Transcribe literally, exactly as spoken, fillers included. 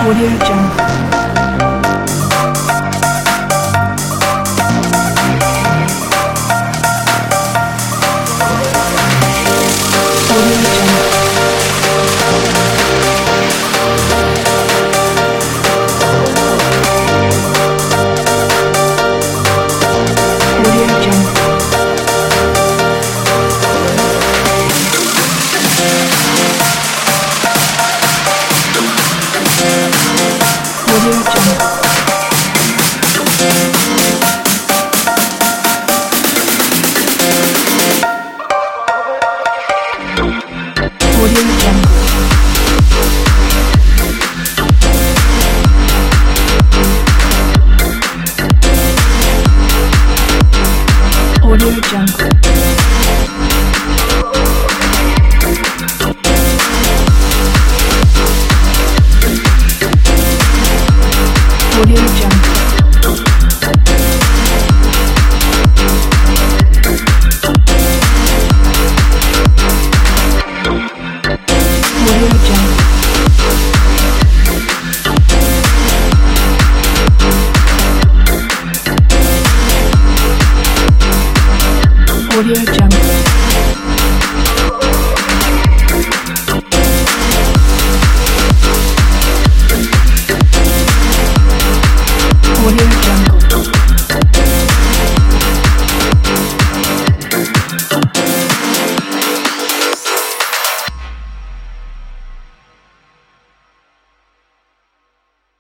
Audio Jungle. Audio Jungle. Audio Jungle. Audio Jungle. Audio Jungle. Audio Jungle. Audio Jungle. Audio Jungle. Audio Jungle. Audio